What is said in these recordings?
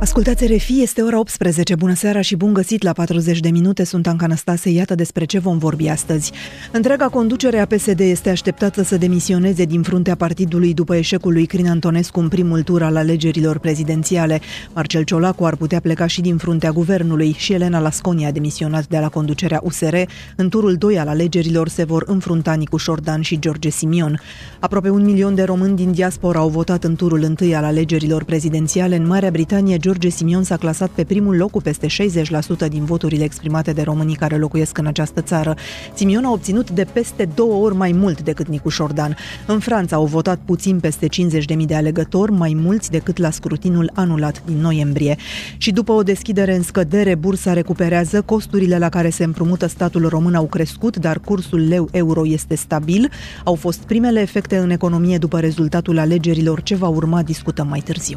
Ascultați RFI, este ora 18. Bună seara și bun găsit la 40 de minute. Sunt Anca Năstase, iată despre ce vom vorbi astăzi. Întreaga conducere a PSD este așteptată să demisioneze din fruntea partidului după eșecul lui Crin Antonescu în primul tur al alegerilor prezidențiale. Marcel Ciolacu ar putea pleca și din fruntea guvernului și Elena Lasconi a demisionat de la conducerea USR. În turul 2 al alegerilor se vor înfrunta Nicu Șordan și George Simion. Aproape 1 milion de români din diaspora au votat în turul 1 al alegerilor prezidențiale. În Marea Britanie, George Simion s-a clasat pe primul loc cu peste 60% din voturile exprimate de românii care locuiesc în această țară. Simion a obținut de peste 2 ori mai mult decât Nicu Șordan. În Franța au votat puțin peste 50.000 de alegători, mai mulți decât la scrutinul anulat din noiembrie. Și după o deschidere în scădere, bursa recuperează, costurile la care se împrumută statul român au crescut, dar cursul leu-euro este stabil. Au fost primele efecte în economie după rezultatul alegerilor. Ce va urma discutăm mai târziu.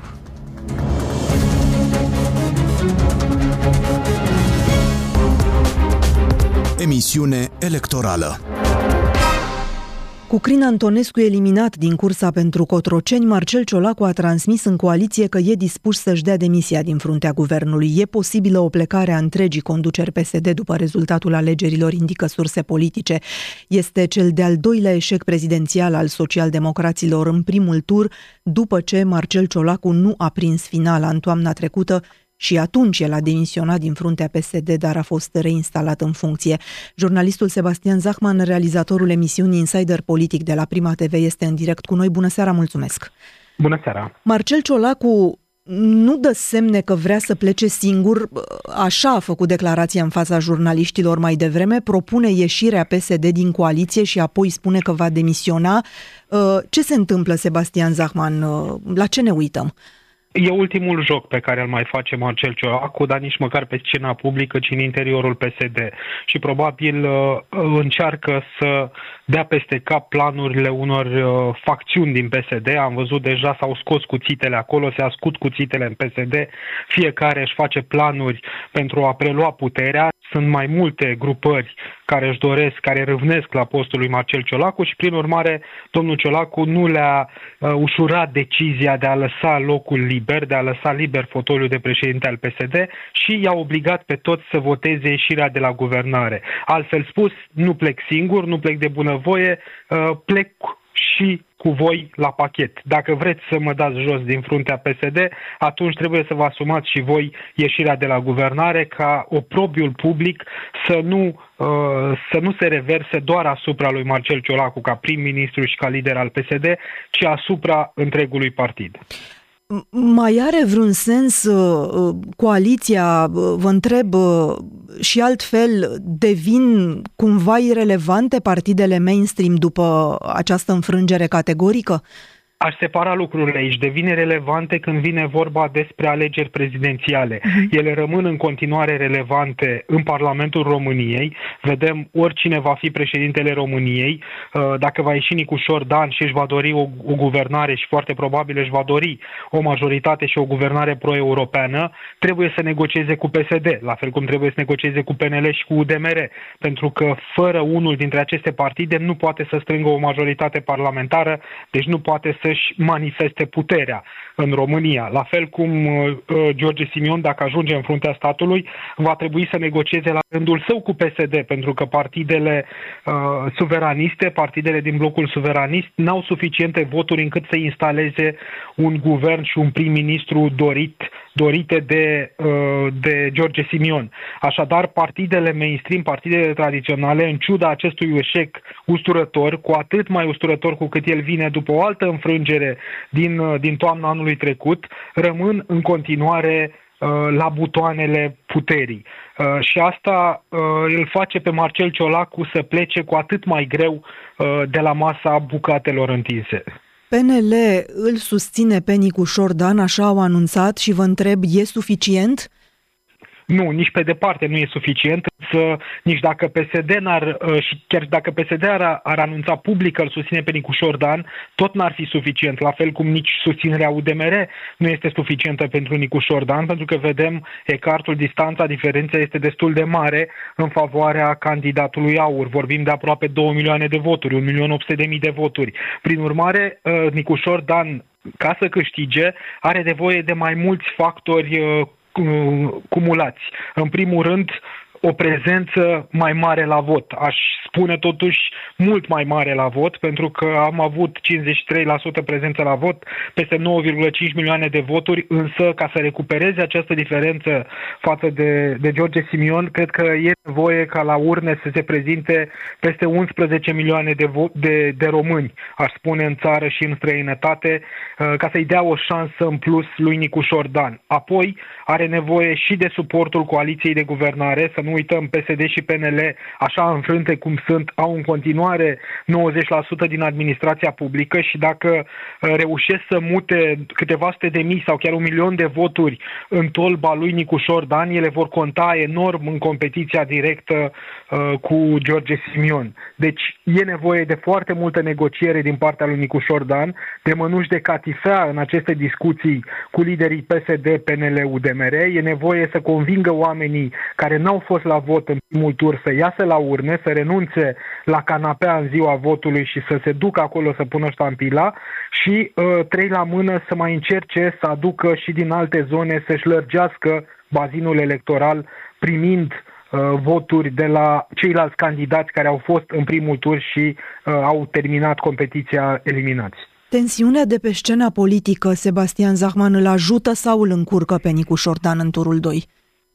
Emisiune electorală. Cu Crin Antonescu eliminat din cursa pentru Cotroceni, Marcel Ciolacu a transmis în coaliție că e dispus să-și dea demisia din fruntea guvernului. E posibilă o plecare a întregii conduceri PSD după rezultatul alegerilor, indică surse politice. Este cel de-al doilea eșec prezidențial al socialdemocraților în primul tur, după ce Marcel Ciolacu nu a prins finala în toamna trecută. Și atunci el a demisionat din fruntea PSD, dar a fost reinstalat în funcție. Jurnalistul Sebastian Zachman, realizatorul emisiunii Insider Politic de la Prima TV, este în direct cu noi. Bună seara, mulțumesc! Bună seara! Marcel Ciolacu nu dă semne că vrea să plece singur, așa a făcut declarația în fața jurnaliștilor mai devreme, propune ieșirea PSD din coaliție și apoi spune că va demisiona. Ce se întâmplă, Sebastian Zachman? La ce ne uităm? E ultimul joc pe care îl mai face Marcel Ciolacu, dar nici măcar pe scena publică, ci în interiorul PSD. Și probabil încearcă să dea peste cap planurile unor facțiuni din PSD. Am văzut deja, s-au scos cuțitele acolo, se ascund cuțitele în PSD. Fiecare își face planuri pentru a prelua puterea. Sunt mai multe grupări care își doresc, care râvnesc la postul lui Marcel Ciolacu și, prin urmare, domnul Ciolacu nu le-a ușurat decizia de a lăsa locul liber, de a lăsa liber fotoliul de președinte al PSD și i-a obligat pe toți să voteze ieșirea de la guvernare. Altfel spus, nu plec singur, nu plec de bunăvoie, plec și cu voi la pachet. Dacă vreți să mă dați jos din fruntea PSD, atunci trebuie să vă asumați și voi ieșirea de la guvernare, ca oprobiul public să nu se reverse doar asupra lui Marcel Ciolacu ca prim-ministru și ca lider al PSD, ci asupra întregului partid. Mai are vreun sens coaliția, vă întreb, și altfel, devin cumva irelevante partidele mainstream după această înfrângere categorică? Aș separa lucrurile aici. Devine relevante când vine vorba despre alegeri prezidențiale. Ele rămân în continuare relevante în Parlamentul României. Vedem oricine va fi președintele României. Dacă va ieși Nicu Șordan și își va dori o guvernare și foarte probabil își va dori o majoritate și o guvernare pro-europeană, trebuie să negocieze cu PSD, la fel cum trebuie să negocieze cu PNL și cu UDMR, pentru că fără unul dintre aceste partide nu poate să strângă o majoritate parlamentară, deci nu poate să își manifeste puterea în România. La fel cum George Simion, dacă ajunge în fruntea statului, va trebui să negocieze la rândul său cu PSD, pentru că partidele suveraniste, partidele din blocul suveranist, n-au suficiente voturi încât să instaleze un guvern și un prim-ministru dorite de George Simion. Așadar, partidele mainstream, partidele tradiționale, în ciuda acestui eșec usturător, cu atât mai usturător cu cât el vine după o altă înfrângere din toamna anului trecut, rămân în continuare la butoanele puterii. Și asta îl face pe Marcel Ciolacu să plece cu atât mai greu de la masa bucatelor întinse. PNL îl susține pe Nicu Șordan, așa au anunțat, și vă întreb, e suficient? Nu, nici pe departe nu e suficient, însă nici dacă PSD și chiar dacă PSD ar anunța public că îl susține pe Nicușor Dan, tot n-ar fi suficient, la fel cum nici susținerea UDMR nu este suficientă pentru Nicușor Dan, pentru că vedem ecartul, distanța, diferența este destul de mare în favoarea candidatului AUR. Vorbim de aproape 2 milioane de voturi, 1.800.000 de voturi. Prin urmare, Nicușor Dan, ca să câștige, are nevoie de mai mulți factori cumulați. În primul rând, o prezență mai mare la vot. Aș spune totuși mult mai mare la vot, pentru că am avut 53% prezență la vot, peste 9,5 milioane de voturi, însă ca să recupereze această diferență față de George Simion, cred că e nevoie ca la urne să se prezinte peste 11 milioane de români, aș spune, în țară și în străinătate, ca să-i dea o șansă în plus lui Nicușor Dan. Apoi are nevoie și de suportul coaliției de guvernare, să nu uităm, PSD și PNL, așa înfrânte cum sunt, au în continuare 90% din administrația publică și dacă reușesc să mute câteva sute de mii sau chiar 1 milion de voturi în tolba lui Nicușor Dan, ele vor conta enorm în competiția directă cu George Simion. Deci e nevoie de foarte multă negociere din partea lui Nicușor Dan, de mănuși de catifea în aceste discuții cu liderii PSD, PNL, UDMR. E nevoie să convingă oamenii care n-au fost la vot în primul tur să iasă la urne, să renunțe la canapea în ziua votului și să se ducă acolo să pună ștampila și, trei la mână, să mai încerce să aducă și din alte zone, să-și lărgească bazinul electoral, primind voturi de la ceilalți candidați care au fost în primul tur și au terminat competiția eliminați. Tensiunea de pe scena politică, Sebastian Zahman, îl ajută sau îl încurcă pe Nicușor Dan în turul 2?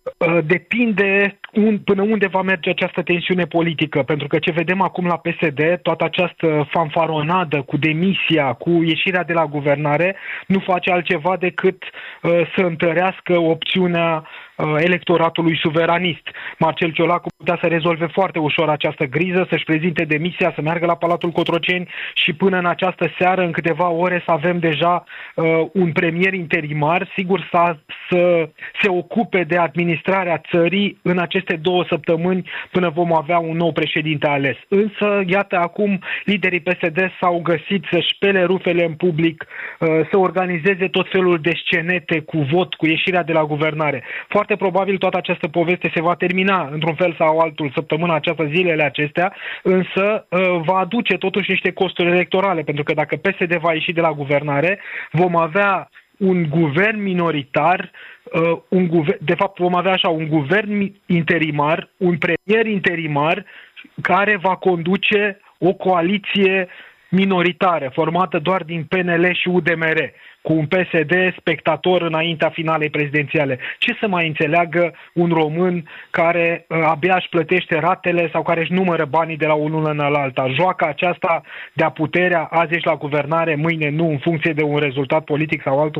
Depinde până unde va merge această tensiune politică, pentru că ce vedem acum la PSD, toată această fanfaronadă cu demisia, cu ieșirea de la guvernare, nu face altceva decât să întărească opțiunea electoratului suveranist. Marcel Ciolacu putea să rezolve foarte ușor această griză, să-și prezinte demisia, să meargă la Palatul Cotroceni și până în această seară, în câteva ore, să avem deja un premier interimar, sigur să se ocupe de administrarea țării în aceste 2 săptămâni până vom avea un nou președinte ales. Însă, iată, acum liderii PSD s-au găsit să-și spele rufele în public, să organizeze tot felul de scenete cu vot, cu ieșirea de la guvernare. Foarte probabil toată această poveste se va termina într-un fel sau altul săptămâna aceasta, zilele acestea, însă va aduce totuși niște costuri electorale, pentru că dacă PSD va ieși de la guvernare, vom avea un guvern minoritar, de fapt vom avea așa un guvern interimar, un premier interimar care va conduce o coaliție minoritară formată doar din PNL și UDMR, cu un PSD spectator înaintea finalei prezidențiale. Ce să mai înțeleagă un român care abia își plătește ratele sau care își numără banii de la o lună în alta? Joaca aceasta de-a puterea, azi ești la guvernare, mâine nu, în funcție de un rezultat politic sau altul?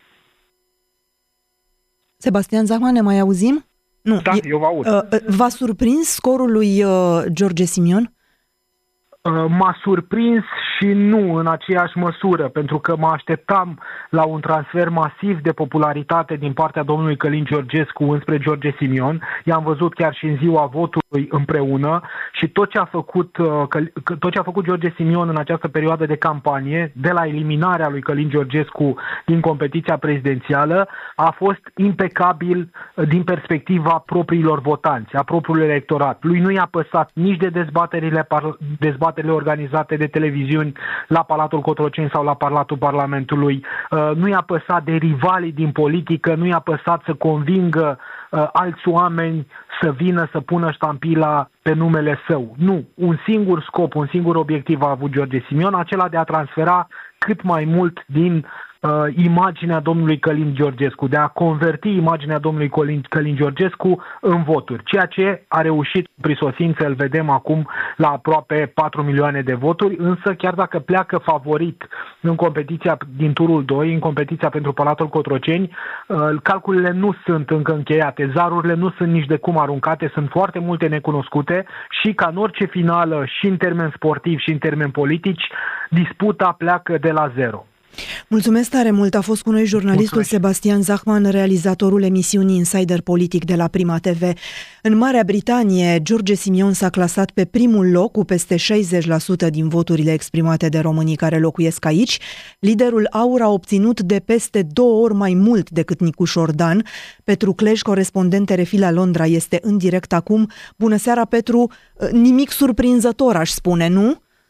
Sebastian Zahman, ne mai auzim? Nu. Da, eu vă aud. V-a surprins scorul lui George Simion? M-a surprins și nu în aceeași măsură, pentru că mă așteptam la un transfer masiv de popularitate din partea domnului Călin Georgescu înspre George Simion. I-am văzut chiar și în ziua votului împreună și tot ce a făcut George Simion în această perioadă de campanie, de la eliminarea lui Călin Georgescu din competiția prezidențială, a fost impecabil din perspectiva propriilor votanți, a propriului electorat. Lui nu i-a păsat nici de dezbaterile organizate de televiziuni la Palatul Cotroceni sau la Palatul Parlamentului, nu i-a păsat de rivalii din politică, nu i-a păsat să convingă alți oameni să vină să pună ștampila pe numele său. Nu, un singur scop, un singur obiectiv a avut George Simion, acela de a transfera cât mai mult din imaginea domnului Călin Georgescu, de a converti imaginea domnului Călin Georgescu în voturi. Ceea ce a reușit cu prisosință, îl vedem acum la aproape 4 milioane de voturi, însă chiar dacă pleacă favorit în competiția din turul 2, în competiția pentru Palatul Cotroceni, calculele nu sunt încă încheiate, zarurile nu sunt nici de cum aruncate, sunt foarte multe necunoscute și, ca în orice finală, și în termeni sportivi și în termeni politici, disputa pleacă de la zero. Mulțumesc tare mult. A fost cu noi jurnalistul Sebastian Zachman, realizatorul emisiunii Insider Politic de la Prima TV. În Marea Britanie, George Simion s-a clasat pe primul loc cu peste 60% din voturile exprimate de românii care locuiesc aici. Liderul AUR a obținut de peste 2 ori mai mult decât Nicu Șordan. Petru Clej, corespondent RFI la Londra, este în direct acum. Bună seara, Petru. Nimic surprinzător, aș spune, nu?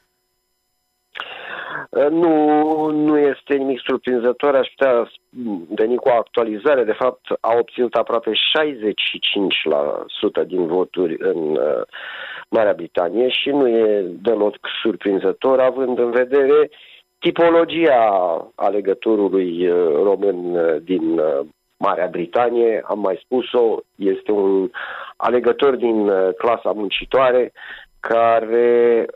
Nu este nimic surprinzător, aș putea veni cu o actualizare. De fapt, a obținut aproape 65% din voturi în Marea Britanie și nu e deloc surprinzător, având în vedere tipologia alegătorului român din Marea Britanie. Am mai spus-o, este un alegător din clasa muncitoare care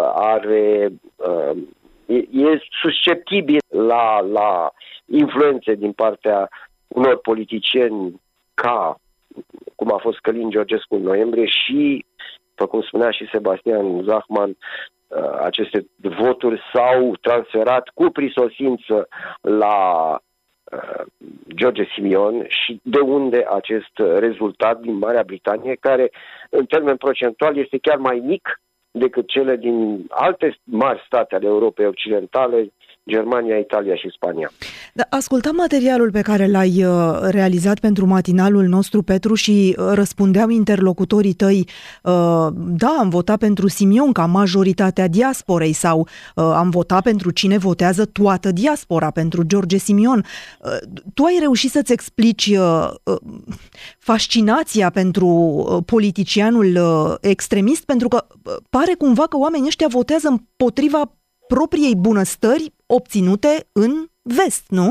e susceptibil la influențe din partea unor politicieni ca cum a fost Călin Georgescu în noiembrie și, după cum spunea și Sebastian Zachman, aceste voturi s-au transferat cu prisosință la George Simion și de unde acest rezultat din Marea Britanie, care în termen procentual este chiar mai mic decât cele din alte mari state ale Europei Occidentale, Germania, Italia și Spania. Da, ascultam materialul pe care l-ai realizat pentru matinalul nostru, Petru, și răspundeau interlocutorii tăi, da, am votat pentru Simion ca majoritatea diasporei, sau am votat pentru cine votează toată diaspora, pentru George Simion. Tu ai reușit să-ți explici fascinația pentru politicianul extremist, pentru că pare cumva că oamenii ăștia votează împotriva propriei bunăstări obținute în vest, nu?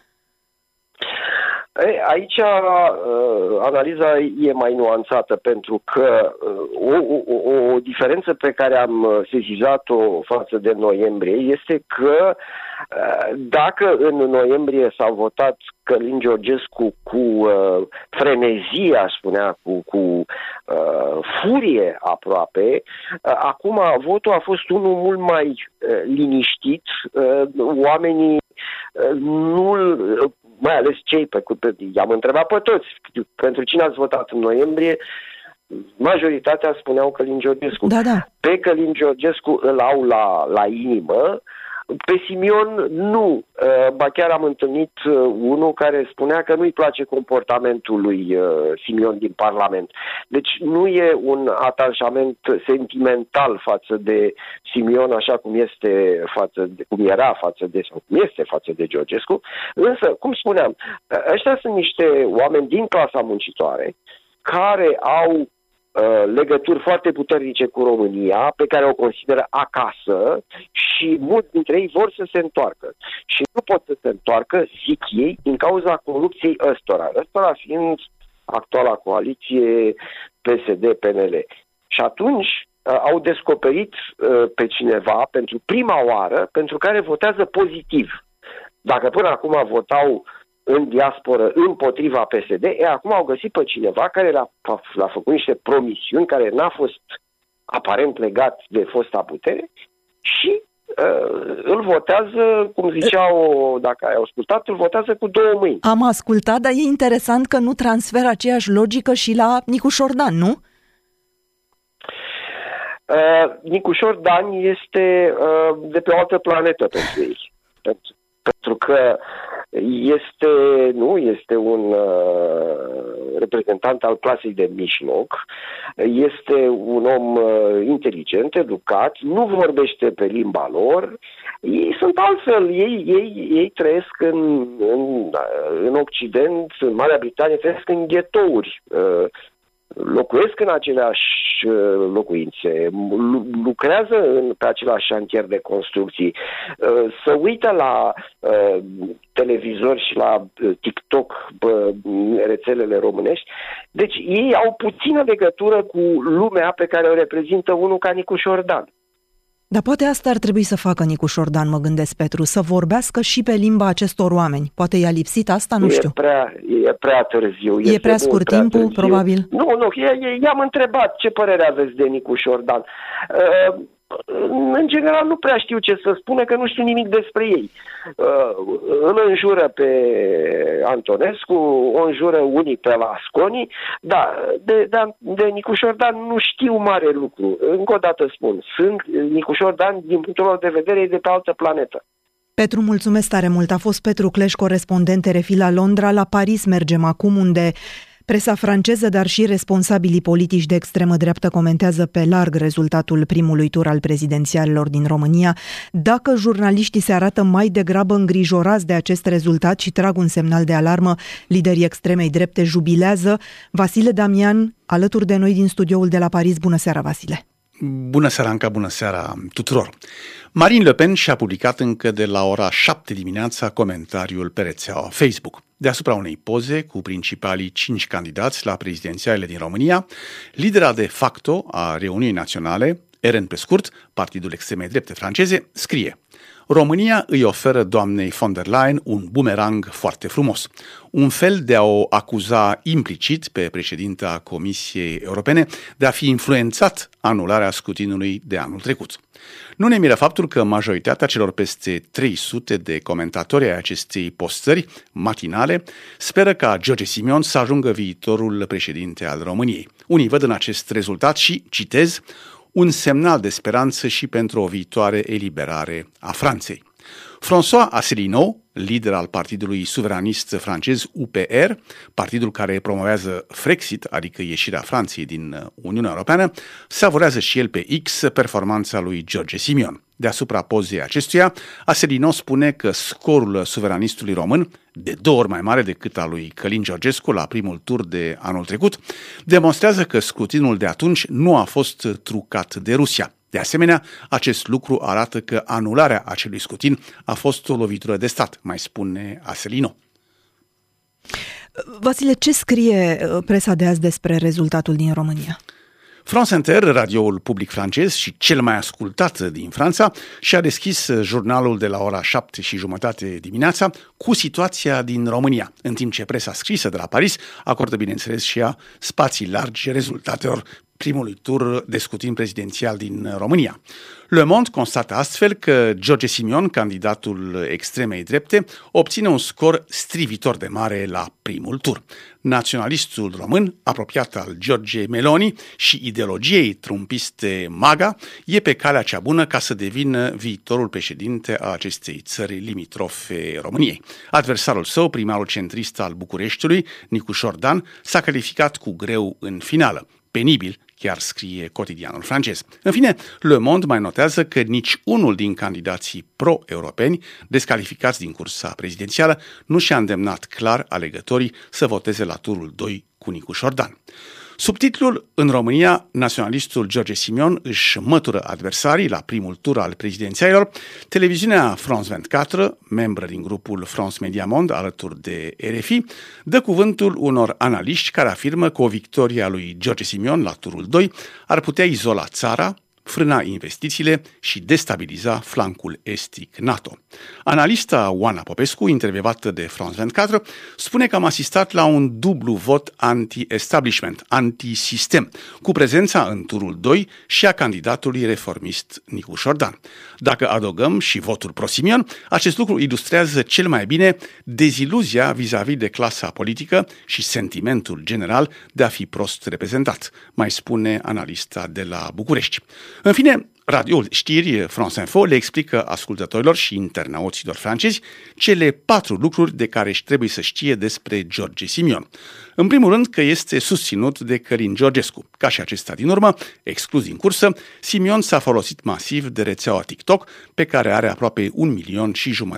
Aici analiza e mai nuanțată, pentru că o diferență pe care am sesizat-o față de noiembrie este că dacă în noiembrie s-a votat Călin Georgescu cu frenezie, aș spunea, cu furie aproape, acum votul a fost unul mult mai liniștit. Oamenii mai ales cei i-am întrebat pe toți, pentru cine ați votat în noiembrie, majoritatea spuneau Călin Georgescu. Da. Pe Călin Georgescu îl au la inimă, pe Simion nu. Ba chiar am întâlnit unul care spunea că nu-i place comportamentul lui Simion din Parlament. Deci nu e un atașament sentimental față de Simion, așa cum este cum este față de Georgescu. Însă, cum spuneam, ăștia sunt niște oameni din clasa muncitoare care au legături foarte puternice cu România, pe care o consideră acasă, și mulți dintre ei vor să se întoarcă. Și nu pot să se întoarcă, zic ei, din cauza corupției ăstora fiind actuala coaliție PSD-PNL. Și atunci au descoperit pe cineva pentru prima oară pentru care votează pozitiv. Dacă până acum votau în diasporă împotriva PSD, acum au găsit pe cineva care l-a făcut niște promisiuni, care n-a fost aparent legat de fosta putere și îl votează, cum ziceau, dacă ai ascultat, îl votează cu 2 mâini. Am ascultat, dar e interesant că nu transferă aceeași logică și la Nicu Șordan, nu? Nicu Șordan este de pe o altă planetă pentru ei. Pentru că este un reprezentant al clasei de mijloc, este un om inteligent, educat, nu vorbește pe limba lor, ei sunt altfel, ei trăiesc în Occident, în Marea Britanie, trăiesc în ghetouri, locuiesc în aceleași locuințe, lucrează pe același șantier de construcții, se uită la televizor și la TikTok, rețelele românești. Deci ei au puțină legătură cu lumea pe care o reprezintă unul ca Nicu Șordan. Dar poate asta ar trebui să facă Nicu Șordan, mă gândesc, Petru, să vorbească și pe limba acestor oameni. Poate i-a lipsit asta, nu știu. E prea târziu. E prea scurt timpul, probabil? Nu, i-am întrebat ce părere aveți de Nicu Șordan. în general nu prea știu ce să spună, că nu știu nimic despre ei. Îl înjură pe Antonescu, o înjură unii pe Lasconi, da, de Nicu Șordan nu știu mare lucru. Încă o dată spun, Nicu Șordan, din punctul meu de vedere, e de pe altă planetă. Petru, mulțumesc tare mult. A fost Petru Cleș, corespondent RFI la Londra. La Paris mergem acum, unde presa franceză, dar și responsabilii politici de extremă dreaptă comentează pe larg rezultatul primului tur al prezidențialelor din România. Dacă jurnaliștii se arată mai degrabă îngrijorați de acest rezultat și trag un semnal de alarmă, liderii extremei drepte jubilează. Vasile Damian, alături de noi din studioul de la Paris. Bună seara, Vasile! Bună seara, Anca, bună seara tuturor! Marine Le Pen și-a publicat încă de la ora 7 dimineața comentariul pe rețeaua Facebook. Deasupra unei poze cu principalii 5 candidați la prezidențialele din România, lidera de facto a Reuniunii Naționale, RN pe scurt, partidul extremei drepte franceze, scrie: România îi oferă doamnei von der Leyen un bumerang foarte frumos, un fel de a o acuza implicit pe președinta Comisiei Europene de a fi influențat anularea scrutinului de anul trecut. Nu ne miră faptul că majoritatea celor peste 300 de comentatori ai acestei postări matinale speră ca George Simion să ajungă viitorul președinte al României. Unii văd în acest rezultat și, citez, un semnal de speranță și pentru o viitoare eliberare a Franței. François Asselineau, lider al partidului suveranist francez UPR, partidul care promovează Frexit, adică ieșirea Franței din Uniunea Europeană, savorează și el pe X performanța lui George Simion. Deasupra pozei acestuia, Asselineau spune că scorul suveranistului român, de 2 ori mai mare decât al lui Călin Georgescu la primul tur de anul trecut, demonstrează că scrutinul de atunci nu a fost trucat de Rusia. De asemenea, acest lucru arată că anularea acelui scrutin a fost o lovitură de stat, mai spune Asselineau. Vasile, ce scrie presa de azi despre rezultatul din România? France Inter, radioul public francez și cel mai ascultat din Franța, și-a deschis jurnalul de la ora 7:30 dimineața cu situația din România, în timp ce presa scrisă de la Paris acordă, bineînțeles, și ea spații largi rezultatelor primului tur de scrutin prezidențial din România. Le Monde constată astfel că George Simion, candidatul extremei drepte, obține un scor strivitor de mare la primul tur. Naționalistul român, apropiat al Giorgia Meloni și ideologiei trumpiste MAGA, e pe calea cea bună ca să devină viitorul președinte a acestei țări limitrofe României. Adversarul său, primarul centrist al Bucureștiului, Nicu Șordan, s-a calificat cu greu în finală. Penibil, chiar scrie cotidianul francez. În fine, Le Monde mai notează că nici unul din candidații pro-europeni descalificați din cursa prezidențială nu și-a îndemnat clar alegătorii să voteze la turul 2 cu Nicu Șordan. Subtitlul: în România, naționalistul George Simion își mătură adversarii la primul tur al prezidențialilor. Televiziunea France 24, membră din grupul France Media Monde alături de RFI, dă cuvântul unor analiști care afirmă că o victorie a lui George Simion la turul 2 ar putea izola țara, frâna investițiile și destabiliza flancul estic NATO. Analista Oana Popescu, intervievată de France 24, spune că am asistat la un dublu vot anti-establishment, anti-sistem, cu prezența în turul 2 și a candidatului reformist Nicu Șordan. Dacă adăugăm și votul pro-Simion, acest lucru ilustrează cel mai bine deziluzia vis-a-vis de clasa politică și sentimentul general de a fi prost reprezentat, mai spune analista de la București. În fine, radioul știri France Info le explică ascultătorilor și internauților francezi cele 4 lucruri de care își trebuie să știe despre George Simion. În primul rând că este susținut de Călin Georgescu. Ca și acesta din urmă, exclus din cursă, Simion s-a folosit masiv de rețeaua TikTok, pe care are aproape 1,5 milion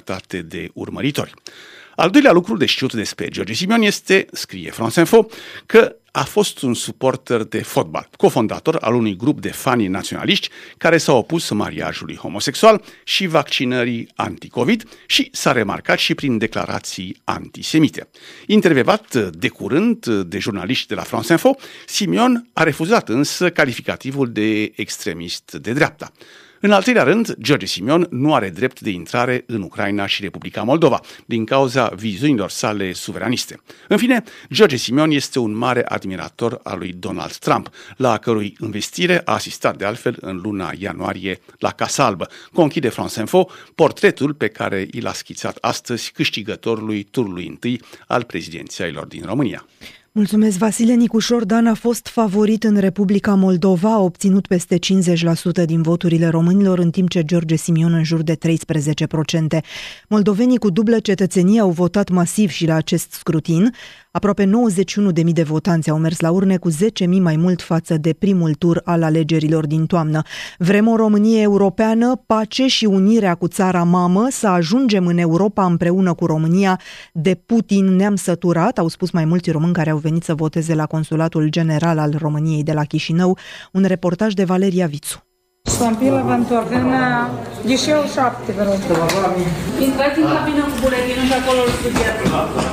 de urmăritori. Al doilea lucru de știut despre George Simion este, scrie France Info, că a fost un suporter de fotbal, cofondator al unui grup de fani naționaliști care s-au opus mariajului homosexual și vaccinării anti-Covid și s-a remarcat și prin declarații antisemite. Intervievat de curând de jurnaliști de la France Info, Simion a refuzat însă calificativul de extremist de dreapta. În al treilea rând, George Simion nu are drept de intrare în Ucraina și Republica Moldova, din cauza viziunilor sale suveraniste. În fine, George Simion este un mare admirator al lui Donald Trump, la cărui investire a asistat de altfel în luna ianuarie la Casa Albă. Conchide France Info portretul pe care i l-a schițat astăzi câștigătorului turului întâi al prezidențialilor din România. Mulțumesc, Vasile. Nicu Șordan a fost favorit în Republica Moldova, a obținut peste 50% din voturile românilor, în timp ce George Simion în jur de 13%. Moldovenii cu dublă cetățenie au votat masiv și la acest scrutin. Aproape 91.000 de votanți au mers la urne, cu 10.000 mai mult față de primul tur al alegerilor din toamnă. Vrem o Românie europeană, pace și unirea cu țara mamă, să ajungem în Europa împreună cu România. De Putin ne-am săturat, au spus mai mulți români care au venit să voteze la Consulatul General al României de la Chișinău. Un reportaj de Valeria Vițu. Stampila Vantornena, ghișeul 7, vă rog. Intrați în cabină cu buletinul și acolo îl studiați.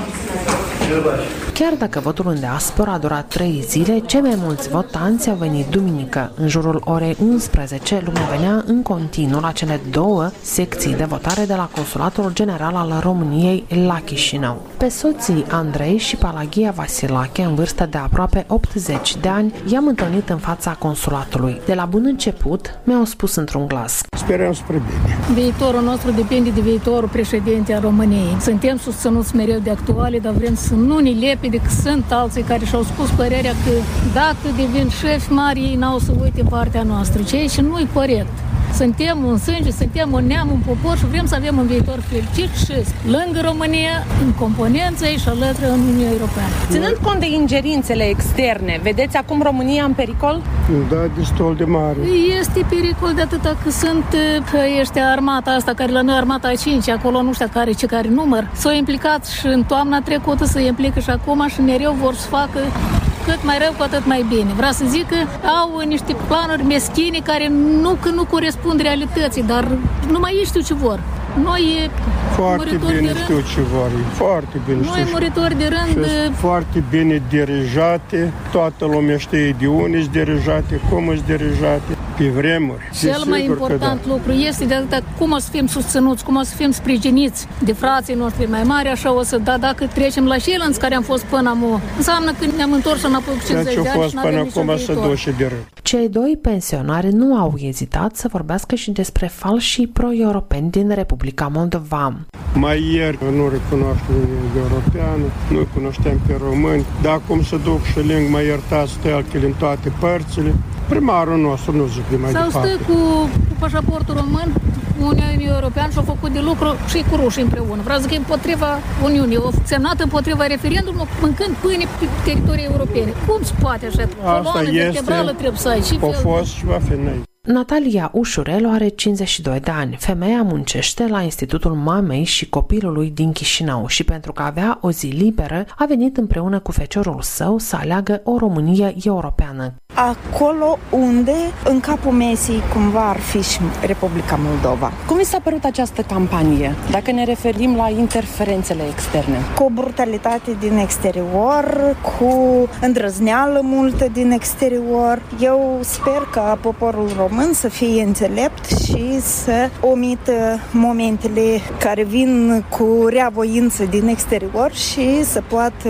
Chiar dacă votul în diaspora a durat 3 zile, cei mai mulți votanți au venit duminică. În jurul orei 11, lumea venea în continuu la cele 2 secții de votare de la Consulatul General al României la Chișinău. Pe soții Andrei și Palaghia Vasilache, în vârstă de aproape 80 de ani, i-am întâlnit în fața consulatului. De la bun început, mi-au spus într-un glas: sperăm spre bine. Viitorul nostru depinde de viitorul președinte al României. Suntem susținuți mereu de actuale, dar vrem să nu ne lepe de că sunt alții care și-au spus părerea că dacă devin șefi mari, ei n-au să uite partea noastră, ceea ce nu e corect. Suntem un sânge, suntem un neam, un popor și vrem să avem un viitor fericit și lângă România, în componență și alături în Uniunea Europeană. Ținând cont de ingerințele externe, vedeți acum România în pericol? Da, destul de mare. Este pericol de atâta că sunt ăștia armata asta, care la noi armata 5, acolo nu știu care număr. S-au implicat și în toamna trecută, se implică și acum și mereu vor să facă cât mai rău, cu atât mai bine. Vreau să zic că au niște planuri meschine care nu corespund realității, dar numai ei știu ce vor. Noi foarte bine știu ce vor, foarte bine știu. Noi muritori de rând. Și foarte bine dirijate, toată lumea știe de unde sunt dirijate, cum sunt dirijate, pe vremuri. Cel mai important lucru este de atâta cum o să fim susținuți, cum o să fim sprijiniți de frații noștri mai mari, așa o să, dar dacă trecem la ceilalți care am fost până acum, înseamnă că ne-am întors înapoi cu 50 de ani și n-avem niciun viitor. Cei 2 pensionari nu au ezitat să vorbească și despre falșii pro-europeni din Republica Moldova. Mai ieri nu recunoaște Uniunea Europeană, nu cunoșteam pe români, dar acum se duc și ling mai iertați stelchele în toate părțile. Primarul nostru nu zic de mai departe. Sau stă cu pașaportul român, Uniunea Europeană, și-a făcut de lucru și cu rușii împreună. Vreau să zic că împotriva Uniunii, o semnat împotriva referendumului, mâncând pâine pe teritorii europene. Cum se poate așa? Coloană vertebrală trebuie să ai. A fost și va fi noi. Natalia Ușurelu are 52 de ani. Femeia muncește la Institutul Mamei și Copilului din Chișinău și pentru că avea o zi liberă, a venit împreună cu feciorul său să aleagă o Românie europeană. Acolo unde, în capul mesei, cumva ar fi și Republica Moldova. Cum vi s-a părut această campanie, dacă ne referim la interferențele externe? Cu o brutalitate din exterior, cu îndrăzneală multă din exterior. Eu sper ca poporul român să fie înțelept și să omită momentele care vin cu reavoință din exterior și să poată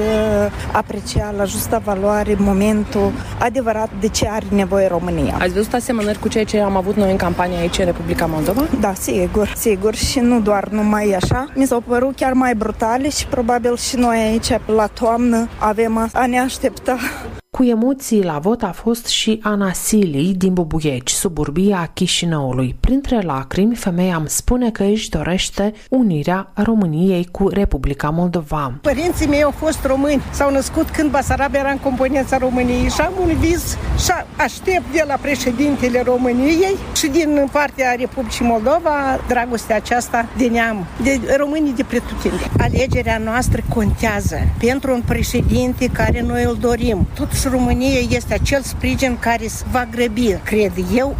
aprecia la justa valoare momentul adevărat de ce are nevoie România. Ați văzut asemănări cu ceea ce am avut noi în campania aici în Republica Moldova? Da, sigur și nu doar numai așa. Mi s-au părut chiar mai brutale și probabil și noi aici la toamnă avem a ne aștepta. Cu emoții la vot a fost și Ana Silii din Bubuieci, suburbia Chișinăului. Printre lacrimi, femeia îmi spune că își dorește unirea României cu Republica Moldova. Părinții mei au fost români, s-au născut când Basarabia era în componența României și am un vis și aștept de la președintele României și din partea Republicii Moldova dragostea aceasta de neam, de românii de pretutindeni. Alegerea noastră contează pentru un președinte care noi îl dorim. Totuși România este acel sprijin care va grăbi, cred eu,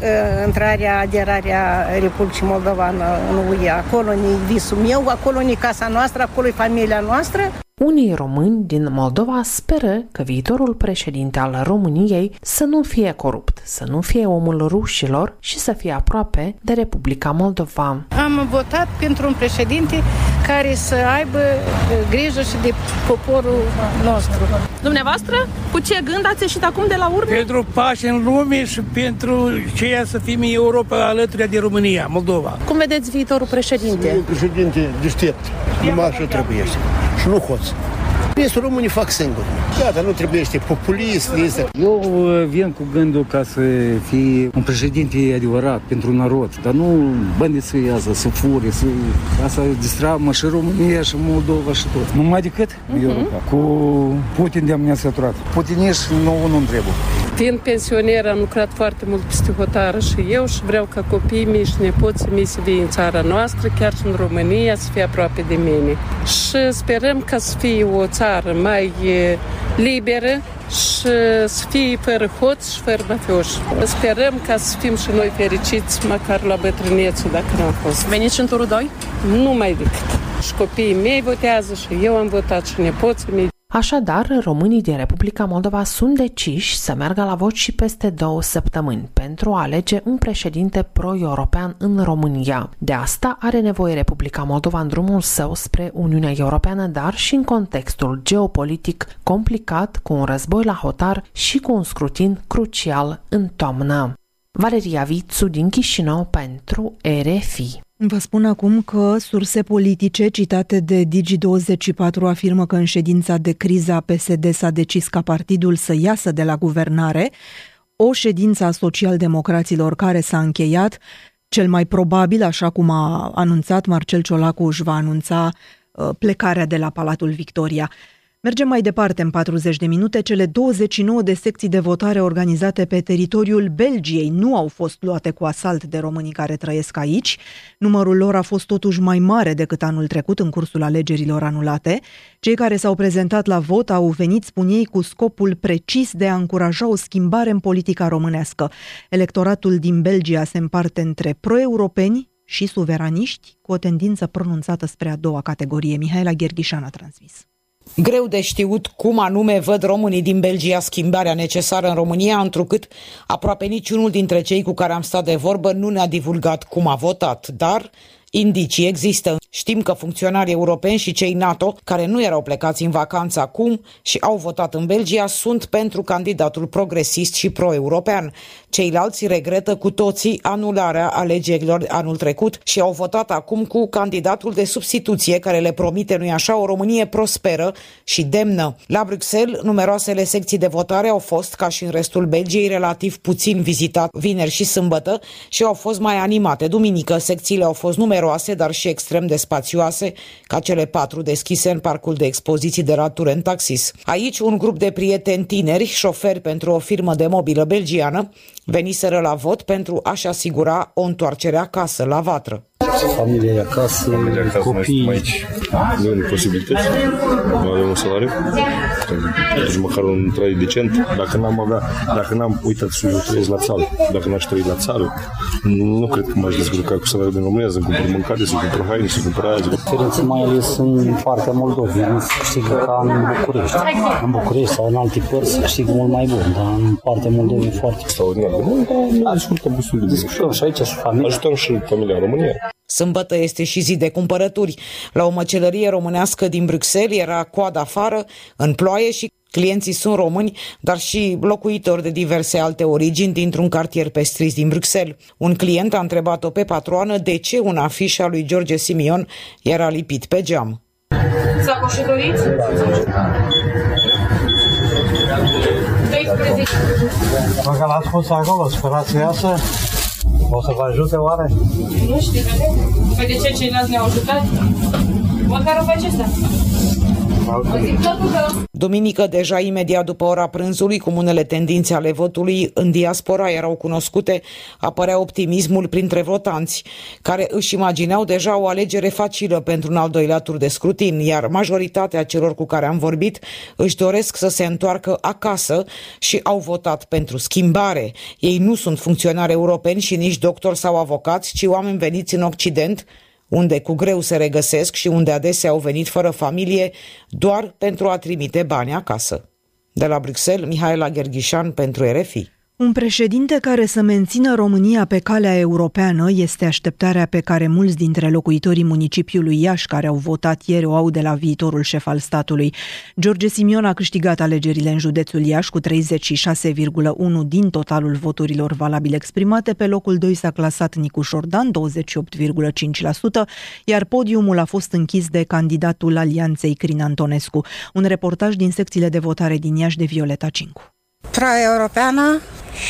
aderarea Republicii Moldova în UE. Acolo e visul meu, acolo e casa noastră, acolo e familia noastră. Unii români din Moldova speră că viitorul președinte al României să nu fie corupt, să nu fie omul rușilor și să fie aproape de Republica Moldova. Am votat pentru un președinte care să aibă grijă și de poporul nostru. Dumneavoastră, cu ce gând ați ieșit acum de la urmă? Pentru pași în lume și pentru ceea să fim Europa alături de România, Moldova. Cum vedeți viitorul președinte? Un președinte deștept, numai așa trebuie și nu hoț. Restul românii fac singuri. Gata, nu trebuie populist. Eu vin cu gândul ca să fie un președinte adevărat pentru narod, dar nu bandiți să iasă, să fure, să distramă și România și Moldova și tot. Numai decât Europa. Cu Putin de-am ne-a săturat. Putiniști nouă nu-mi trebuie. Fiind pensioner, am lucrat foarte mult peste hotară și eu și vreau ca copiii mei și nepoții mei să fie în țara noastră, chiar și în România, să fie aproape de mine. Și sperăm ca să fie o țară mai liberă și să fie fără hoți și fără mafioși. Sperăm ca să fim și noi fericiți, măcar la bătrânețe, dacă nu am fost. Veniți și în turul 2? Nu mai decât. Și copiii mei votează și eu am votat și nepoții mei. Așadar, românii din Republica Moldova sunt deciși să meargă la vot și peste 2 săptămâni pentru a alege un președinte pro-european în România. De asta are nevoie Republica Moldova în drumul său spre Uniunea Europeană, dar și în contextul geopolitic complicat, cu un război la hotar și cu un scrutin crucial în toamnă. Valeria Vițu din Chișinău pentru RFI. Vă spun acum că surse politice citate de Digi24 afirmă că în ședința de criză a PSD s-a decis ca partidul să iasă de la guvernare, o ședință a socialdemocraților care s-a încheiat. Cel mai probabil, așa cum a anunțat Marcel Ciolacu, își va anunța plecarea de la Palatul Victoria. Mergem mai departe în 40 de minute. Cele 29 de secții de votare organizate pe teritoriul Belgiei nu au fost luate cu asalt de românii care trăiesc aici. Numărul lor a fost totuși mai mare decât anul trecut în cursul alegerilor anulate. Cei care s-au prezentat la vot au venit, spun ei, cu scopul precis de a încuraja o schimbare în politica românească. Electoratul din Belgia se împarte între pro-europeni și suveraniști, cu o tendință pronunțată spre a doua categorie. Mihaela Gherghișan a transmis. Greu de știut cum anume văd românii din Belgia schimbarea necesară în România, întrucât aproape niciunul dintre cei cu care am stat de vorbă nu ne-a divulgat cum a votat, dar indicii există. Știm că funcționarii europeni și cei NATO, care nu erau plecați în vacanță acum și au votat în Belgia, sunt pentru candidatul progresist și pro-european. Ceilalți regretă cu toții anularea alegerilor anul trecut și au votat acum cu candidatul de substituție care le promite, nu-i așa, o Românie prosperă și demnă. La Bruxelles, numeroasele secții de votare au fost, ca și în restul Belgiei, relativ puțin vizitate vineri și sâmbătă și au fost mai animate. Duminică, secțiile au fost numeroase, dar și extrem de spațioase, ca cele 4 deschise în parcul de expoziții de la Turen Taxis. Aici, un grup de prieteni tineri, șoferi pentru o firmă de mobilă belgiană, veniseră la vot pentru a-și asigura o întoarcere acasă, la vatră. Familia acasă, copii. Aici nu e posibilități, nu avem un salariu, deci măcar un trai decent. Dacă n-am uitat să trăiesc la țară, dacă n-aș trăi la țară, nu cred că m-aș descurca cu salariul din România, să-mi cumpăr mâncare, să-mi cumpăr haine, să-mi cumpăr aia. Diferențe mai ales în partea Moldovei, nu știu ca în București. În București sau în alte părți știu mult mai bun, dar în partea Moldovei e foarte extraordinar de bun, dar discutăm destul de bine. Discutăm și aici și familia. Ajutăm și familia în România. Sâmbătă este și zi de cumpărături. La o măcelărie românească din Bruxelles era coadă afară, în ploaie, și clienții sunt români, dar și locuitori de diverse alte origini dintr-un cartier pestris din Bruxelles. Un client a întrebat-o pe patroană de ce un afiș al lui George Simion era lipit pe geam. S-a coșătorit? 12. Dacă l-ați pus acolo, sperați să iasă? O să vă ajute oare? Nu știu, vedem. Păi de ce ceilalți ne-au ajutat? Măcar o faci asta. Duminică, deja imediat după ora prânzului, cum unele tendințe ale votului în diaspora erau cunoscute, apărea optimismul printre votanți, care își imagineau deja o alegere facilă pentru un al doilea tur de scrutin, iar majoritatea celor cu care am vorbit își doresc să se întoarcă acasă și au votat pentru schimbare. Ei nu sunt funcționari europeni și nici doctori sau avocați, ci oameni veniți în Occident, unde cu greu se regăsesc și unde adesea au venit fără familie doar pentru a trimite bani acasă. De la Bruxelles, Mihaela Gherghișan pentru RFI. Un președinte care să mențină România pe calea europeană este așteptarea pe care mulți dintre locuitorii municipiului Iași care au votat ieri o au de la viitorul șef al statului. George Simion a câștigat alegerile în județul Iași cu 36,1% din totalul voturilor valabile exprimate. Pe locul 2 s-a clasat Nicu Șordan, 28,5%, iar podiumul a fost închis de candidatul Alianței Crin Antonescu. Un reportaj din secțiile de votare din Iași de Violeta Cincu. Pro-europeană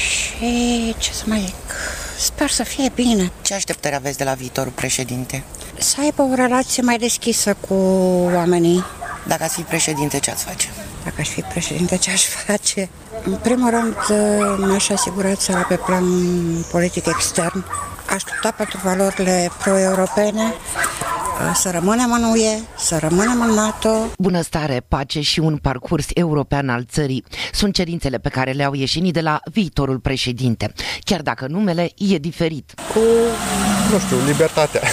și ce să mai zic, sper să fie bine. Ce așteptări aveți de la viitorul președinte? Să aibă o relație mai deschisă cu oamenii. Dacă ați fi președinte, ce ați face? Dacă aș fi președinte, ce aș face? În primul rând, mi-aș asigura țara pe plan politic extern. Aș lupta pentru valorile pro-europene, să rămânem în UE, să rămânem în NATO. Bunăstare, pace și un parcurs european al țării sunt cerințele pe care le-au ieșenii de la viitorul președinte, chiar dacă numele e diferit. Cu, nu știu, libertatea.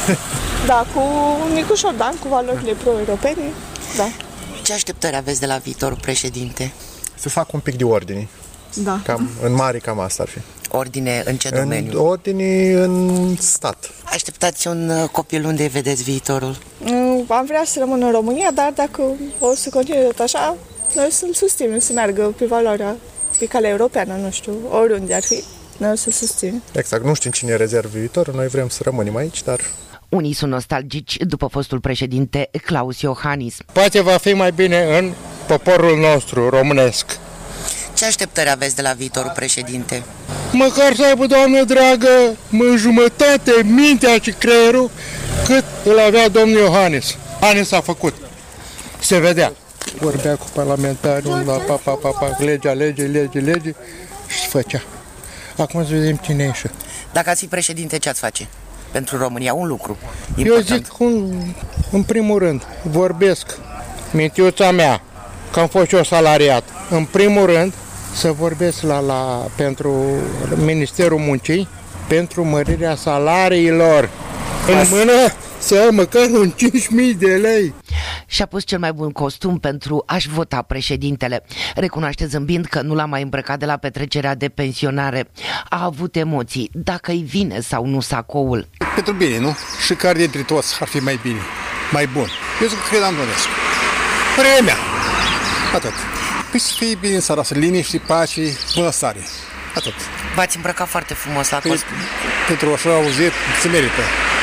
Da, cu Nicu Șordan, cu valorile pro-europene, da. Ce așteptări aveți de la viitorul președinte? Să fac un pic de ordine. Da. În mare, cam asta ar fi. Ordine în ce domeniu? Ordine în stat. Așteptați un copil, unde vedeți viitorul? Am vrea să rămân în România, dar dacă o să continue tot așa, noi să-l susținem, să meargă pe valoarea, pe calea europeană, nu știu, oriunde ar fi, noi o să susținem. Exact, nu știm cine rezervă viitorul, noi vrem să rămânem aici, dar... Unii sunt nostalgici după fostul președinte Claus Iohannis. Poate va fi mai bine în poporul nostru românesc. Ce așteptări aveți de la viitorul președinte? Măcar să aibă, Doamne dragă, în jumătate mintea și creierul cât îl avea domnul Iohannis. Iohannis a făcut. Se vedea. Vorbea cu parlamentarii, la lege și se făcea. Acum să vedem cine ieșe. Dacă ați fi președinte, ce ați face pentru România? Un lucru important. Eu zic, în primul rând, vorbesc mintiuța mea, că am fost eu salariat. În primul rând, să vorbesc pentru Ministerul Muncii, pentru mărirea salariilor. În mână să am măcar un 5.000 de lei. Și-a pus cel mai bun costum pentru a-și vota președintele. Recunoaște zâmbind că nu l-a mai îmbrăcat de la petrecerea de pensionare. A avut emoții, dacă îi vine sau nu sacoul. Pentru bine, nu? Și care dintre toți ar fi mai bine, mai bun? Eu zic că Crin Antonescu. Părerea mea. Atât. Păi să fie bine în țara, să liniște, pace, bunăstare. Atât. V-ați îmbrăcat foarte frumos la costum. Pentru așa auzit, se merită.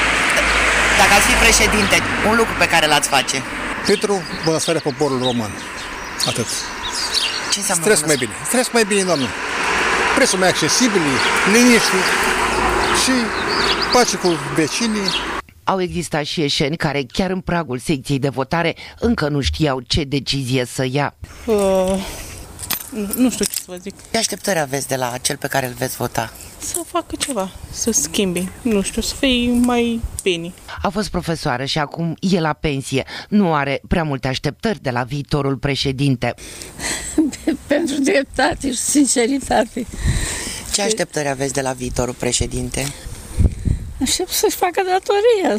Dacă ați fi președinte, un lucru pe care l-ați face? Pentru bunăstarea poporului român. Atât. Ce înseamnă stres mai bine. Stres mai bine, doamne. Prețul mai accesibil, liniște și pace cu vecinii. Au existat și ieșeni care, chiar în pragul secției de votare, încă nu știau ce decizie să ia. Nu știu ce să vă zic. Ce așteptări aveți de la cel pe care îl veți vota? Să facă ceva, să schimbe, nu știu, să fie mai bine. A fost profesoară și acum e la pensie. Nu are prea multe așteptări de la viitorul președinte. Pentru dreptate și sinceritate. Ce așteptări aveți de la viitorul președinte? Aștept să-și facă datoria,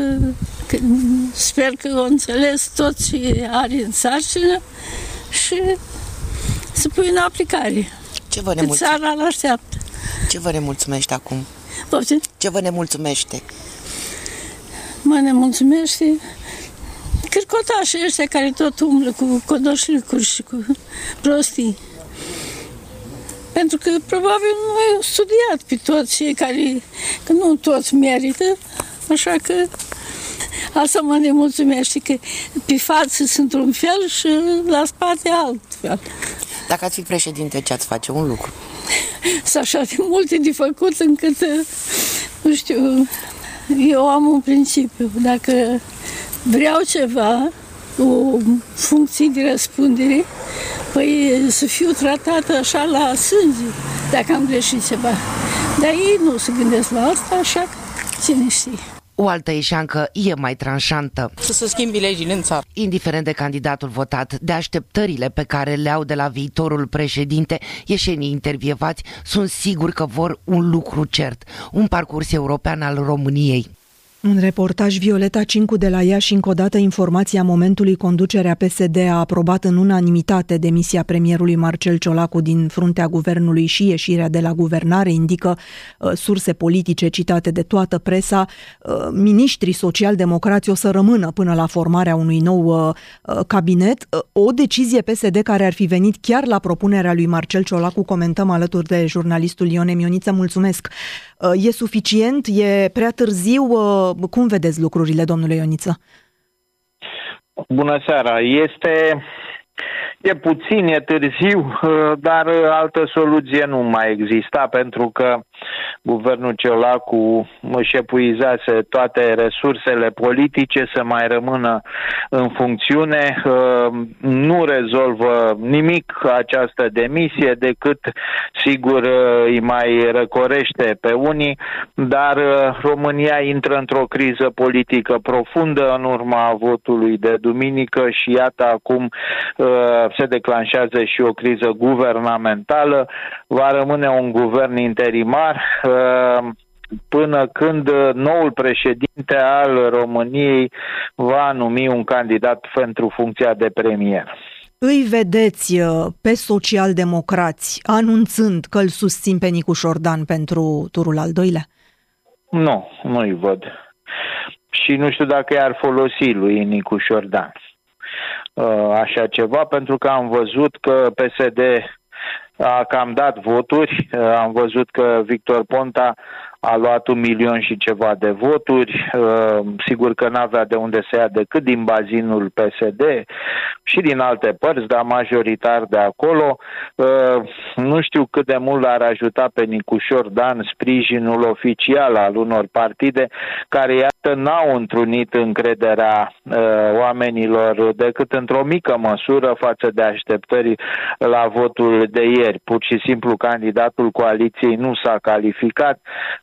sper că o înțeles tot ce are în sarcină și să pui în aplicare. Ce vă nemulțumește? Țara l-așteaptă. Ce vă nemulțumește acum? Poftim? Ce vă nemulțumește? Mă nemulțumește cârcotașii ăștia care tot umblă cu codoșlicuri și cu prostii. Pentru că probabil nu au studiat pe toți cei care, că nu toți merită, așa că asta mă nemulțumește, că pe față sunt un fel și la spate altfel. Dacă ați fi președinte, ce ați face? Un lucru. Sunt așa de multe de făcut încât, nu știu, eu am un principiu. Dacă vreau ceva, o funcție de răspundere, păi să fiu tratată așa la sânge, dacă am greșit ceva. Dar ei nu se gândesc la asta, așa că cine știe. O altă eșancă e mai tranșantă. Să se schimbi legile în țară. Indiferent de candidatul votat, de așteptările pe care le au de la viitorul președinte, ieșenii intervievați sunt siguri că vor un lucru cert, un parcurs european al României. În reportaj, Violeta Cincu de la Iași, încă o dată informația momentului. Conducerea PSD a aprobat în unanimitate demisia premierului Marcel Ciolacu din fruntea guvernului și ieșirea de la guvernare, indică surse politice citate de toată presa. Miniștrii social-democrați o să rămână până la formarea unui nou cabinet. O decizie PSD care ar fi venit chiar la propunerea lui Marcel Ciolacu. Comentăm alături de jurnalistul Ione Mioniță. Mulțumesc! E suficient? E prea târziu? Cum vedeți lucrurile, domnule Ioniță? Bună seara! E puțin, e târziu, dar altă soluție nu mai exista, pentru că guvernul Ciolacu își epuizase toate resursele politice să mai rămână în funcțiune. Nu rezolvă nimic această demisie, decât, sigur, îi mai răcorește pe unii, dar România intră într-o criză politică profundă în urma votului de duminică și iată acum se declanșează și o criză guvernamentală. Va rămâne un guvern interimar până când noul președinte al României va numi un candidat pentru funcția de premier. Îi vedeți pe socialdemocrați anunțând că îl susțin pe Nicu Șordan pentru turul al doilea? Nu, nu-i văd. Și nu știu dacă i-ar folosi lui Nicu Șordan așa ceva, pentru că am văzut că PSD a cam dat voturi, am văzut că Victor Ponta a luat 1 milion și ceva de voturi, sigur că n-avea de unde să ia decât din bazinul PSD și din alte părți, dar majoritar de acolo. Nu știu cât de mult ar ajuta pe Nicu Șordan sprijinul oficial al unor partide care, iată, n-au întrunit încrederea oamenilor decât într-o mică măsură față de așteptări la votul de ieri. Pur și simplu candidatul coaliției nu s-a calificat.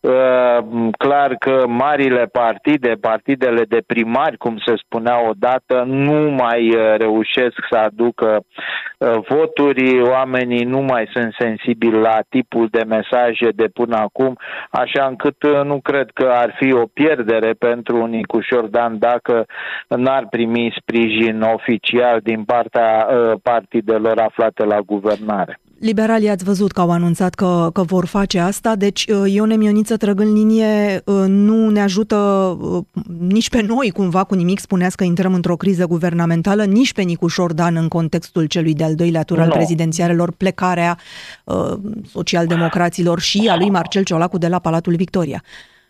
Clar că marile partide, partidele de primari, cum se spunea odată, nu mai reușesc să aducă voturi, oamenii nu mai sunt sensibili la tipul de mesaje de până acum, așa încât nu cred că ar fi o pierdere pentru Nicu Șordan dacă n-ar primi sprijin oficial din partea partidelor aflate la guvernare. Liberalii ați văzut că au anunțat că vor face asta, deci Ione Mioniță, trăgând linie, nu ne ajută nici pe noi cumva cu nimic, spuneați că intrăm într-o criză guvernamentală, nici pe Nicu Șordan în contextul celui de-al doilea tur al prezidențialelor, plecarea socialdemocraților și a lui Marcel Ciolacu de la Palatul Victoria.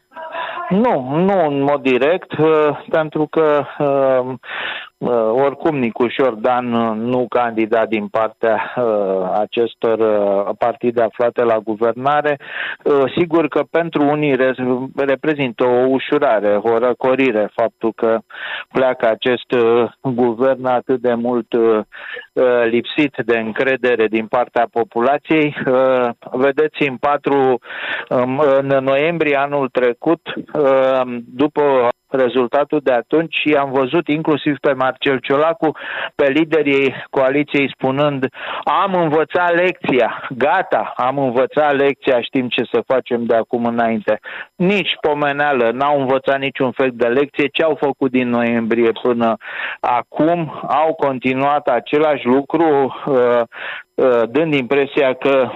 Nu în mod direct, pentru că oricum Nicu Șordan nu candida din partea acestor partide aflate la guvernare. Sigur că pentru unii reprezintă o ușurare, o răcorire faptul că pleacă acest guvern atât de mult lipsit de încredere din partea populației. Vedeți, în noiembrie anul trecut, după rezultatul de atunci, și am văzut inclusiv pe Marcel Ciolacu, pe liderii coaliției spunând: am învățat lecția, gata, am învățat lecția, știm ce să facem de acum înainte. Nici pomeneală, n-au învățat niciun fel de lecție. Ce au făcut din noiembrie până acum? Au continuat același lucru, dând impresia că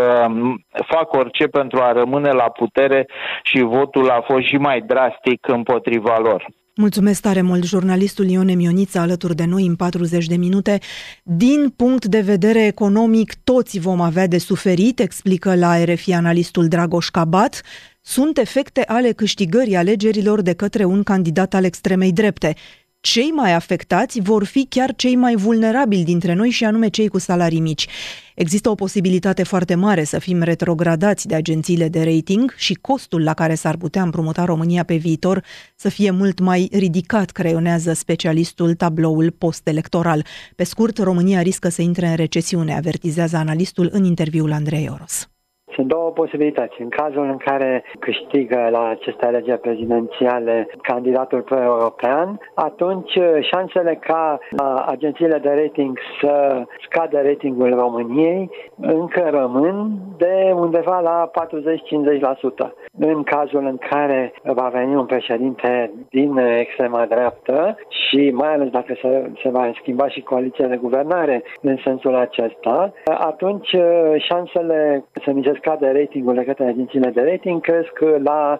fac orice pentru a rămâne la putere, și votul a fost și mai drastic împotriva lor. Mulțumesc tare mult, jurnalistul Ione Mioniță alături de noi în 40 de minute. Din punct de vedere economic, toți vom avea de suferit, explică la RFI analistul Dragoș Cabat. Sunt efecte ale câștigării alegerilor de către un candidat al extremei drepte. Cei mai afectați vor fi chiar cei mai vulnerabili dintre noi, și anume cei cu salarii mici. Există o posibilitate foarte mare să fim retrogradați de agențiile de rating și costul la care s-ar putea împrumuta România pe viitor să fie mult mai ridicat, creionează specialistul tabloul post-electoral. Pe scurt, România riscă să intre în recesiune, avertizează analistul în interviul Andrei Oros. Sunt două posibilități. În cazul în care câștigă la aceste alegeri prezidențiale candidatul pro-european, atunci șansele ca agențiile de rating să scadă ratingul României încă rămân de undeva la 40-50%. În cazul în care va veni un președinte din extrema dreaptă și mai ales dacă se va schimba și coaliția de guvernare în sensul acesta, atunci șansele să ni se scade ratingul de către agențiile de rating cresc la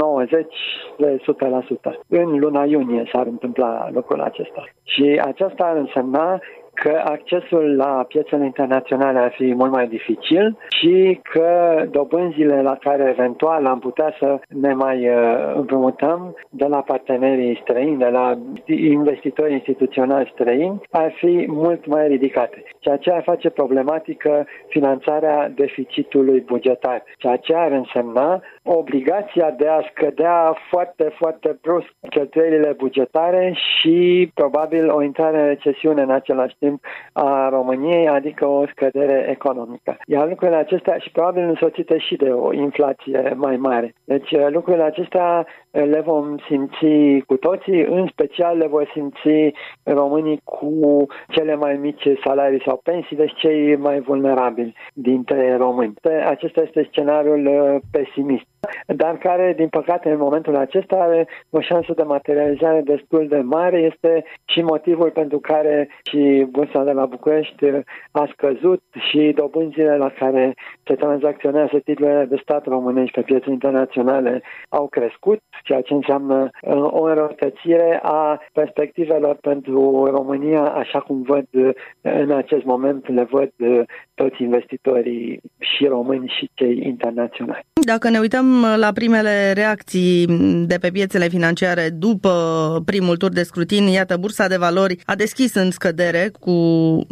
90-100%. În luna iunie s-ar întâmpla lucrul acesta. Și aceasta ar însemna că accesul la piețele internaționale ar fi mult mai dificil și că dobânzile la care eventual am putea să ne mai împrumutăm de la partenerii străini, de la investitori instituționali străini, ar fi mult mai ridicate. Ceea ce ar face problematică finanțarea deficitului bugetar. Ceea ce ar însemna obligația de a scădea foarte, foarte brusc cheltuielile bugetare și probabil o intrare în recesiune în același timp a României, adică o scădere economică. Iar lucrurile acestea și probabil însoțite și de o inflație mai mare. Deci lucrurile acestea le vom simți cu toții, în special le vor simți românii cu cele mai mici salarii sau pensii, deci cei mai vulnerabili dintre români. Acesta este scenariul pesimist, dar care, din păcate, în momentul acesta are o șansă de materializare destul de mare. Este și motivul pentru care și bursa de la București a scăzut și dobânzile la care se tranzacționează titlurile de stat românești pe piețe internaționale au crescut, ceea ce înseamnă o înrăutățire a perspectivelor pentru România, așa cum văd în acest moment, le văd toți investitorii și români și cei internaționali. Dacă ne uităm la primele reacții de pe piețele financiare după primul tur de scrutin, iată, Bursa de Valori a deschis în scădere cu 2%,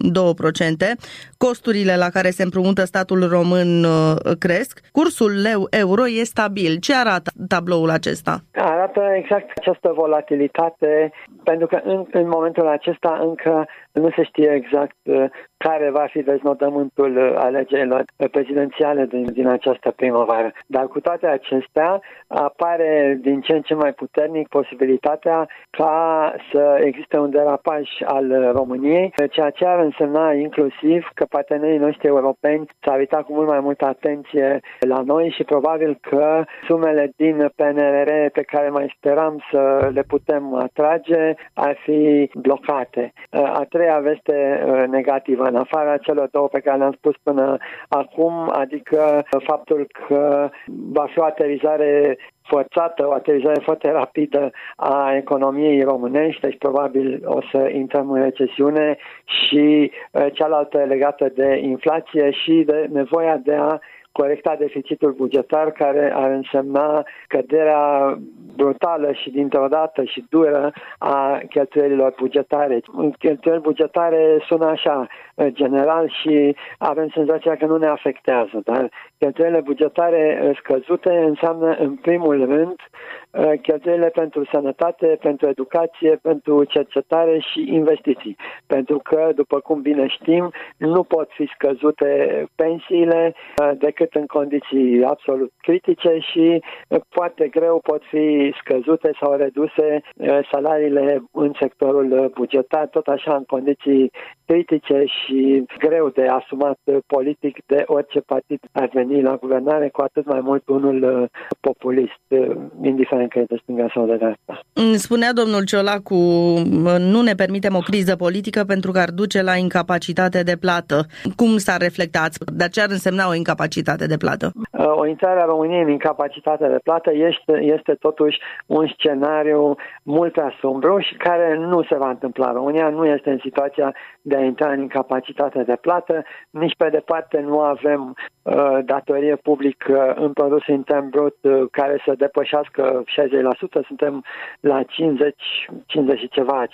costurile la care se împrumută statul român cresc, cursul leu-euro e stabil. Ce arată tabloul acesta? Arată exact această volatilitate, pentru că în momentul acesta încă nu se știe exact care va fi deznodământul alegerilor prezidențiale din această primăvară. Dar cu toate acestea apare din ce în ce mai puternic posibilitatea ca să existe un derapaj al României, ceea ce ar însemna inclusiv că partenerii noștri europeni s-ar uita cu mult mai multă atenție la noi și probabil că sumele din PNRR pe care mai speram să le putem atrage ar fi blocate. A treia veste negativă, în afara celor două pe care le-am spus până acum, adică faptul că va fi o aterizare forțată, o aterizare foarte rapidă a economiei românești, deci probabil o să intrăm în recesiune, și cealaltă legată de inflație și de nevoia de a corecta deficitul bugetar, care ar însemna căderea brutală și dintr-o dată și dură a cheltuielilor bugetare. Cheltuieli bugetare sună așa general și avem senzația că nu ne afectează, dar cheltuielile bugetare scăzute înseamnă în primul rând cheltuielile pentru sănătate, pentru educație, pentru cercetare și investiții. Pentru că, după cum bine știm, nu pot fi scăzute pensiile decât în condiții absolut critice și foarte greu pot fi scăzute sau reduse salariile în sectorul bugetar, tot așa în condiții critice și greu de asumat politic de orice partid ar veni la guvernare, cu atât mai mult unul populist, indiferent că e de stânga sau de dreapta. Spunea domnul Ciolacu, nu ne permitem o criză politică pentru că ar duce la incapacitate de plată. Cum s-ar reflecta? Dar ce ar însemna o incapacitate de plată? O intrare a României în incapacitate de plată este totuși un scenariu mult prea sumbru și care nu se va întâmpla. România nu este în situația de a intra în incapacitate de plată, nici pe departe nu avem datorie publică în produs intern brut care să depășească 60%, suntem la 50 și ceva,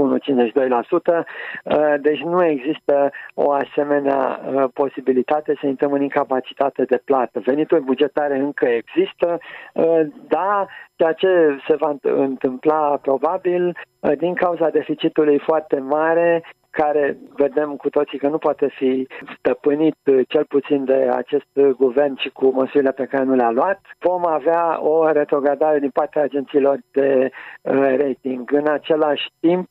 51-52%, deci nu există o asemenea posibilitate să intrăm în incapacitate de plată. Venituri bugetare încă există, da, ceea ce se va întâmpla probabil din cauza deficitului foarte mare care vedem cu toții că nu poate fi stăpânit cel puțin de acest guvern și cu măsurile pe care nu le-a luat. Vom avea o retrogradare din partea agențiilor de rating. În același timp,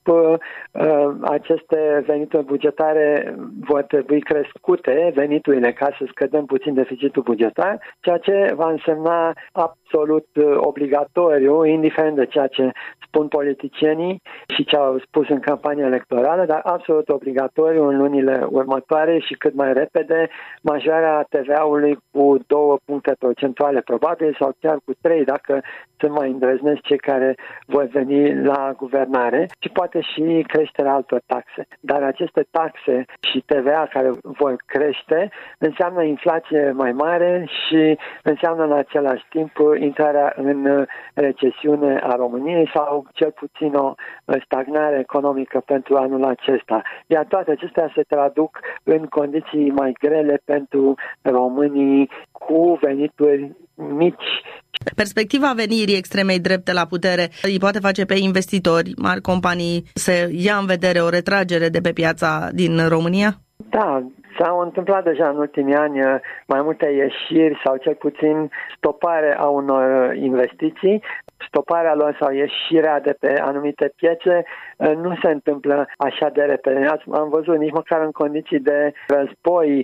aceste venituri bugetare vor trebui crescute, veniturile, ca să scădem puțin deficitul bugetar, ceea ce va însemna absolut obligatoriu, indiferent de ceea ce spun politicienii și ce au spus în campania electorală, dar absolut obligatoriu în lunile următoare și cât mai repede, majorarea TVA-ului cu 2 puncte procentuale probabil sau chiar cu 3 dacă sunt mai îndrăznesc cei care vor veni la guvernare și poate și creșterea altor taxe. Dar aceste taxe și TVA care vor crește înseamnă inflație mai mare și înseamnă în același timp intrarea în recesiune a României sau cel puțin o stagnare economică pentru anul acesta. Iar toate acestea se traduc în condiții mai grele pentru românii cu venituri mici. Perspectiva venirii extremei drepte la putere îi poate face pe investitori, mari companii, să ia în vedere o retragere de pe piața din România? Da, s-au întâmplat deja în ultimii ani mai multe ieșiri sau cel puțin stopare a unor investiții. Stoparea lor sau ieșirea de pe anumite piețe nu se întâmplă așa de repede. Am văzut nici măcar în condiții de război,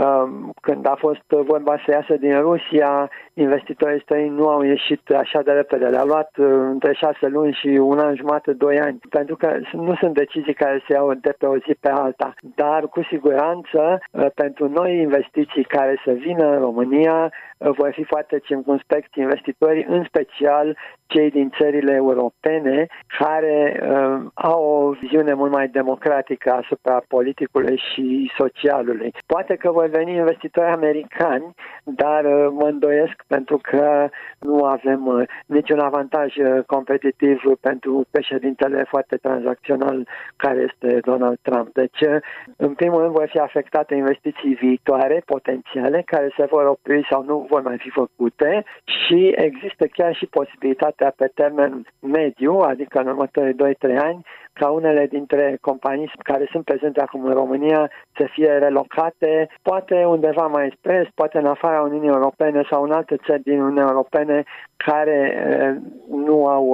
când a fost vorba să iasă din Rusia, investitorii străini nu au ieșit așa de repede. Le-a luat între 6 luni și 1 an jumate, 2 ani, pentru că nu sunt decizii care se iau de pe o zi pe alta. Dar cu siguranță, pentru noi investiții care să vină în România, vor fi foarte circumspecți investitorii, în special cei din țările europene care au o viziune mult mai democratică asupra politicului și socialului. Poate că vor veni investitori americani, dar mă îndoiesc pentru că nu avem niciun avantaj competitiv pentru președintele foarte tranzacțional care este Donald Trump. Deci, în primul rând, vor fi afectate investiții viitoare, potențiale, care se vor opri sau nu vor mai fi făcute și există chiar și posibilitatea pe termen mediu, adică în următorii 2-3 ani, ca unele dintre companii care sunt prezente acum în România să fie relocate, poate undeva mai spre, poate în afara Uniunii Europene sau în alte țări din Uniunea Europene care nu au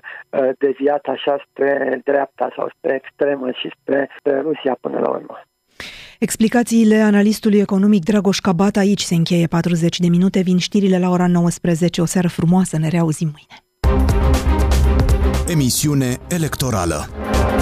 deviat așa spre dreapta sau spre extremă și spre Rusia până la urmă. Explicațiile analistului economic Dragoș Cabat. Aici se încheie 40 de minute, vin știrile la ora 19. O seară frumoasă, ne reauzim mâine. Emisiune electorală.